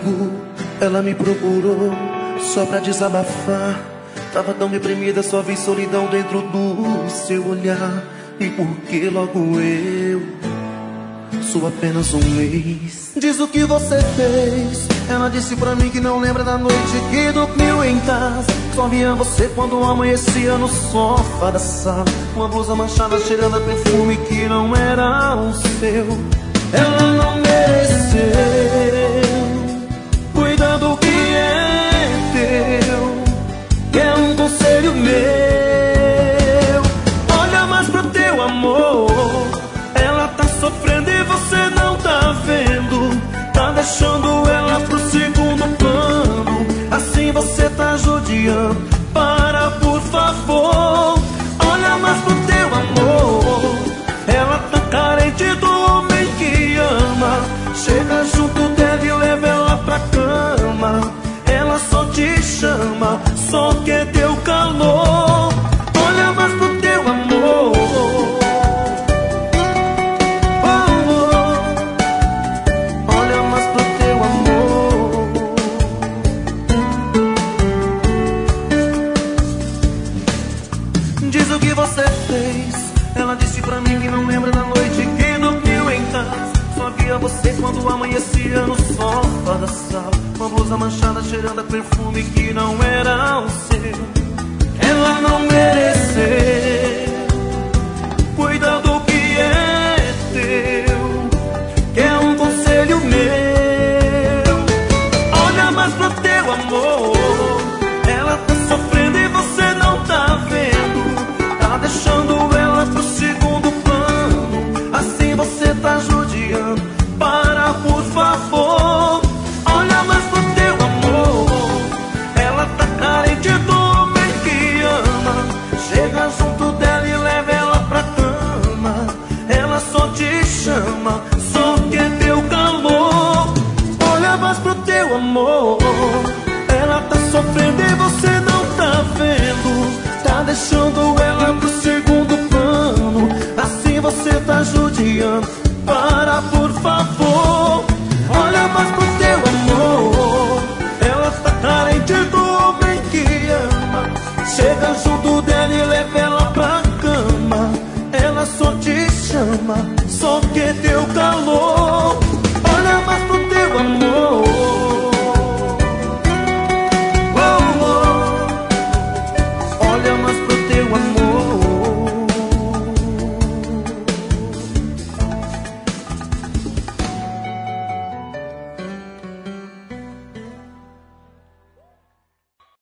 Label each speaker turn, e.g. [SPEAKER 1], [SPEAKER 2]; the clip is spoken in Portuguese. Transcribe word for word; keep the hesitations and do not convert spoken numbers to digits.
[SPEAKER 1] amigo, ela me procurou só pra desabafar. Tava tão deprimida, só vi solidão dentro do seu olhar. E por que logo eu sou apenas um ex? Diz o que você fez. Ela disse pra mim que não lembra da noite que dormiu em casa. Só via você quando amanhecia no sofá da sala. Uma blusa manchada cheirando a perfume que não era o seu. Ela não mereceu. Cuida do que é teu, que é um conselho meu. Olha mais pro teu amor. Ela tá sofrendo e você não tá vendo. Tá deixando ela pro segundo plano. Assim você tá judiando. Para, por favor. Olha mais pro teu amor. Ela tá carente do homem que ama. Chega junto dela e leva ela pra cama. Ela só te chama, só quer teu calor. Olha mais pro teu amor. Oh, oh. Olha mais pro teu amor. Diz o que você fez. Ela disse pra mim que não lembra da noite que dormiu em casa. Só via você quando amanhecia no sofá da sala. Uma blusa manchada cheirando a perfume que não era o seu. Ela não me